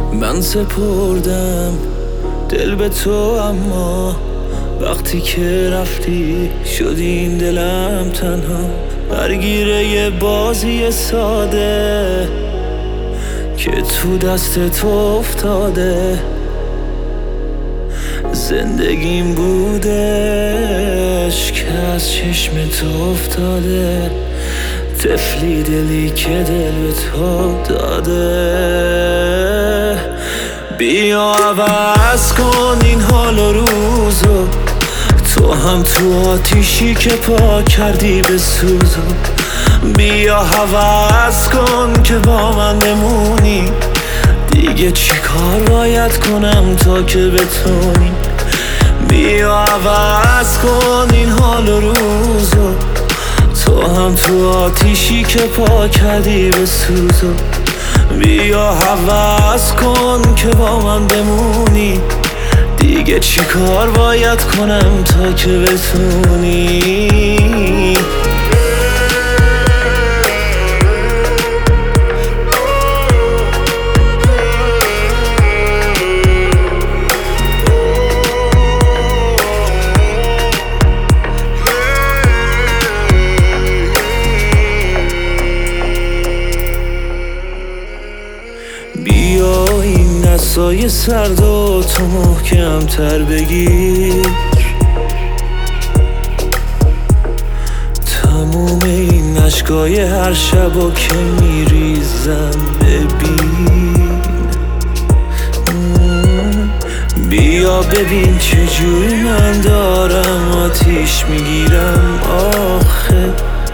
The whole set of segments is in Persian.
من سپردم دل به تو، اما وقتی که رفتی شد این دلم تنها درگیره یه بازی ساده که تو دست تو افتاده. زندگیم بودش که از چشم تو افتاده، طفلی دلی که دل به تو داده. بیا عوض کن این حال و روزو، تو هم تو آتیشی که پا کردی به سوزو. بیا عوض کن که با من بمونی، دیگه چی کار باید کنم تا که بتونی. بیا عوض کن این حال و روزو، تو هم تو آتیشی که پا کردی به سوزو. بیا عوض کن که با من بمونی، دیگه چی کار باید کنم تا که بتونی. بیا این دستای سرد و تو محکم تر بگیر، تموم این اشکای هر شبا که میریزم ببین. بیا ببین چجوری من دارم آتیش میگیرم آخه.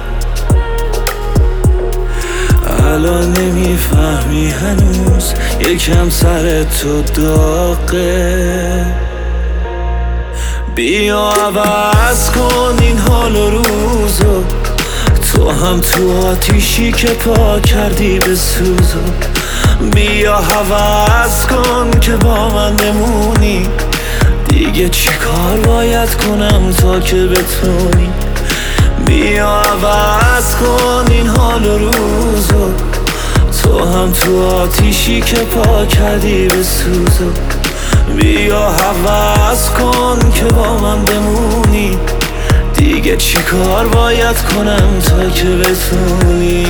الان نمیفهمی هنوز یکم سر تو داغه. بیا عوض کن این حال و روزو، تو هم تو آتیشی که پا کردی به سوزو. بیا عوض کن که با من بمونی، دیگه چی کار باید کنم تا که بتونی. بیا عوض کن این حال و روزو، تو هم تو آتیشی که پا کردی به سوزو. بیا عوض کن که با من بمونی، دیگه چی کار باید کنم تا که بتونی.